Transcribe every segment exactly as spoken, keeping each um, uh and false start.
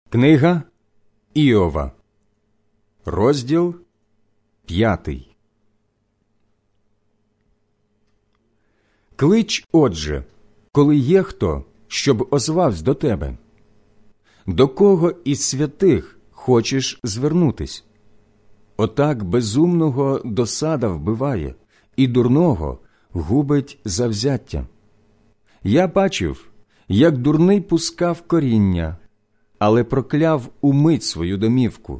Книга Іова, розділ п'ятий. Клич, отже, коли є хто, щоб озвавсь до тебе. До кого із святих хочеш звернутись? Отак безумного досада вбиває, і дурного губить завзяття. Я бачив, як дурний пускав коріння, але прокляв умить свою домівку.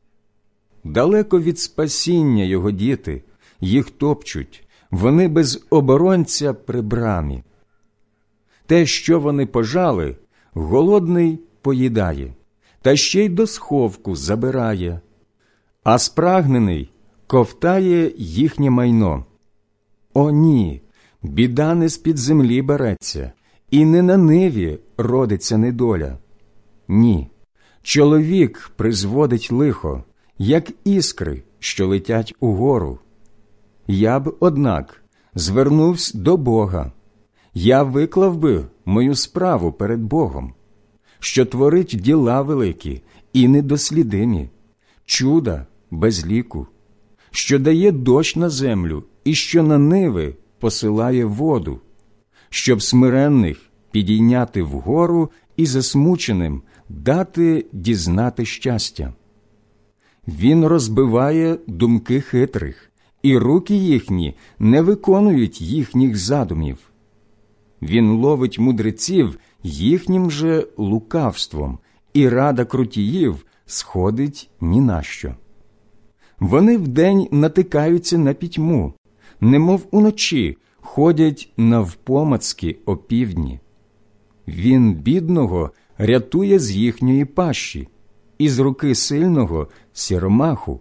Далеко від спасіння його діти, їх топчуть, вони без оборонця при брамі. Те, що вони пожали, голодний поїдає, та ще й до сховку забирає, а спрагнений ковтає їхнє майно. О ні, біда не з-під землі береться, і не на ниві родиться недоля. Ні, чоловік призводить лихо, як іскри, що летять угору. Я б, однак, звернувся до Бога. Я виклав би мою справу перед Богом, що творить діла великі і недослідимі, чуда без ліку, що дає дощ на землю і що на ниви посилає воду, щоб смиренних підійняти вгору і засмученим дати дізнати щастя. Він розбиває думки хитрих, і руки їхні не виконують їхніх задумів. Він ловить мудреців їхнім же лукавством, і рада крутіїв сходить ні на що. Вони вдень натикаються на пітьму, немов уночі ходять навпомацки опівдні. Він бідного рятує з їхньої пащі, і з руки сильного – сіромаху.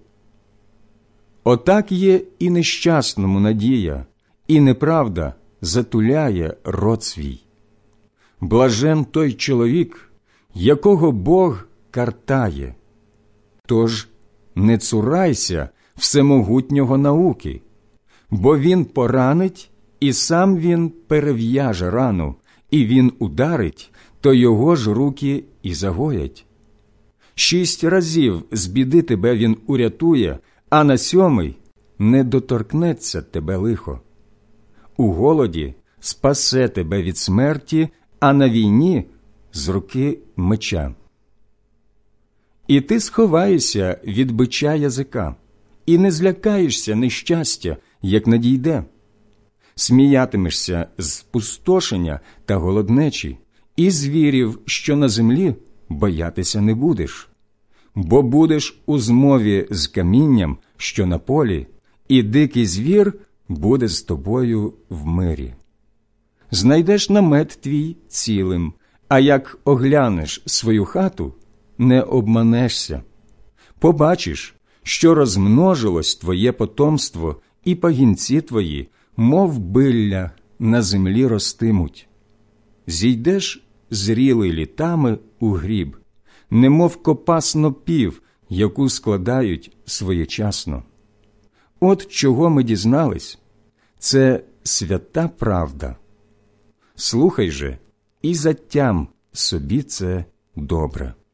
Отак є і нещасному надія, і неправда затуляє рот свій. Блажен той чоловік, якого Бог картає. Тож не цурайся всемогутнього науки, бо він поранить, і сам він перев'яже рану, і він ударить, то його ж руки і загоять. Шість разів з біди тебе він урятує, а на сьомий не доторкнеться тебе лихо. У голоді спасе тебе від смерті, а на війні – з руки меча. І ти сховаєшся від бича язика, і не злякаєшся нещастя, як надійде. Сміятимешся з спустошення та голоднечі, і звірів, що на землі, боятися не будеш. Бо будеш у змові з камінням, що на полі, і дикий звір буде з тобою в мирі. Знайдеш намет твій цілим, а як оглянеш свою хату, не обманешся. Побачиш, що розмножилось твоє потомство, і пагінці твої, мов билля, на землі ростимуть. Зійдеш зрілий літами у гріб, немов копа снопів, яку складають своєчасно. От чого ми дізнались – це свята правда. Слухай же і затям собі це добре.